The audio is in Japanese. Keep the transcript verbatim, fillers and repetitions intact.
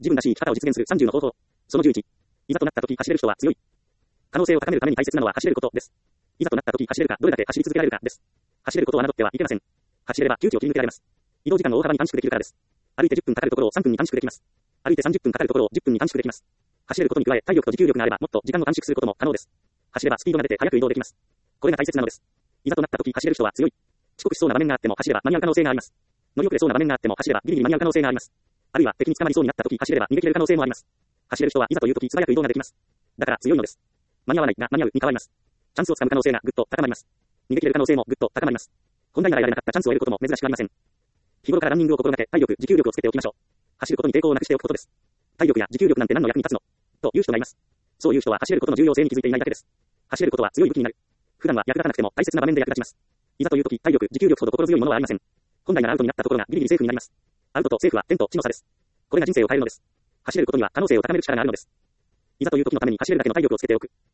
自分らしい生き方を実現するさんじゅうの方法。そのじゅういち。いざとなった時走れる人は強い。可能性を高めるために大切なのは走れることです。いざとなった時走れるか、どれだけ走り続けられるかです。走れることを侮ってはいけません。走れれば窮地を切り抜けられます。移動時間を大幅に短縮できるからです。歩いてじゅっぷんかかるところをさんぷんに短縮できます。歩いてさんじゅっぷんかかるところをじゅっぷんに短縮できます。走れることに加え、体力と持久力があれば、もっと時間を短縮することも可能です。走ればスピードが出て早く移動できます。これが大切なのです。いざとなった時走れる人は強い。遅刻しそうな場面があっても走れば間に合う可能性があります。乗り遅れそうな場面があっても走ればギリギリ間に合う可能性があります。あるいは敵に捕まりそうになった時走れれば逃げ切れる可能性もあります。走れる人はいざという時素早く移動ができます。だから強いのです。間に合わないが間に合うに変わります。チャンスをつかむ可能性がぐっと高まります。逃げ切れる可能性もぐっと高まります。本来なら得られなかったチャンスを得ることも珍しくありません。日頃からランニングを心がけ、体力、持久力をつけておきましょう。走ることに抵抗をなくしておくことです。体力や持久力なんて何の役に立つのという人がいます。そういう人は走れることの重要性に気づいていないだけです。走れることは強い武器になる。普段は役立たなくても大切な場面で役立ちます。いざという時、体力、持久力ほど心強いものはありません。本来ならアウトになったところがギリギリセーフになります。アウトとセーフは天と地の差です。これが人生を変えるのです。走れることには可能性を高める力があるのです。いざという時のために走れるだけの体力をつけておく。